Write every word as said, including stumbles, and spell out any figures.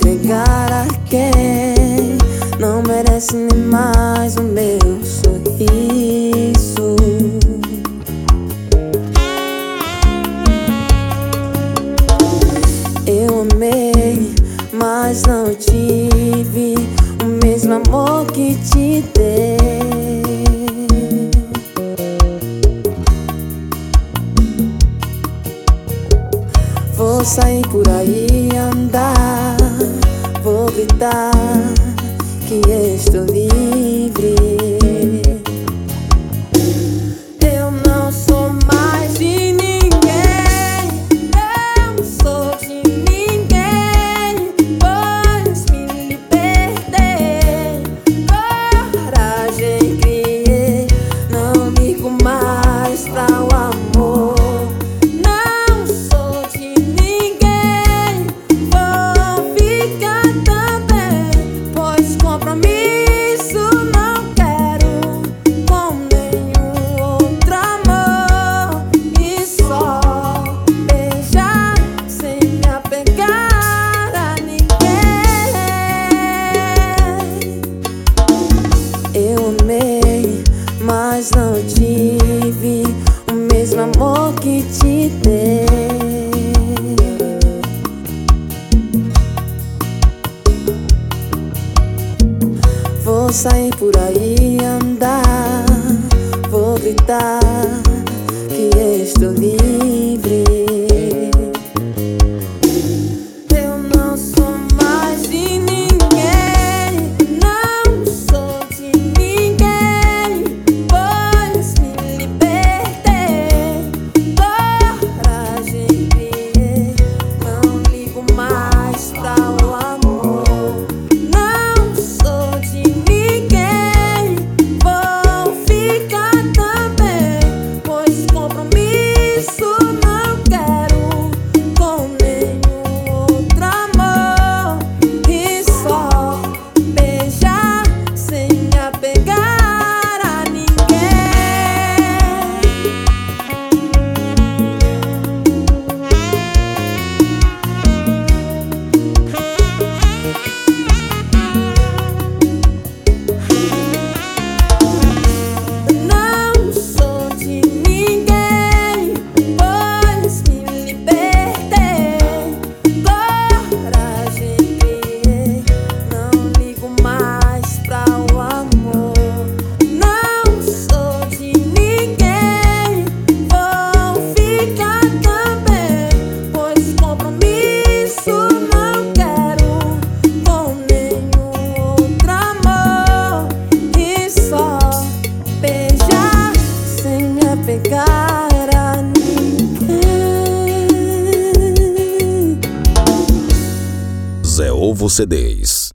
apegar a quem não merece nem mais o meu sorriso. Eu amei, mas não tive o mesmo amor que te dei. Vou sair por aí andar, vou gritar que estou livre. Eu não sou mais de ninguém, eu não sou de ninguém, pois me libertei, coragem criei, não ligo mais pra o amor. Mas não tive o mesmo amor que te dei. Vou sair por aí andar, vou gritar que estou livre. Eu não sou mais de ninguém, não sou de ninguém, pois me libertei, coragem criei, não ligo mais pra o amor. Não sou de ninguém, vou ficar também, pois compromisso não quero com nenhum outro amor. E só beijar sem me apegar a ninguém. Não sou de ninguém, pois me libertei, coragem criei, não ligo mais pra o amor. Não sou de ninguém, vou ficar também, pois compromisso não quero com nenhum outro amor. E só beijar sem me apegar a ninguém. Zé Ovo C Ds.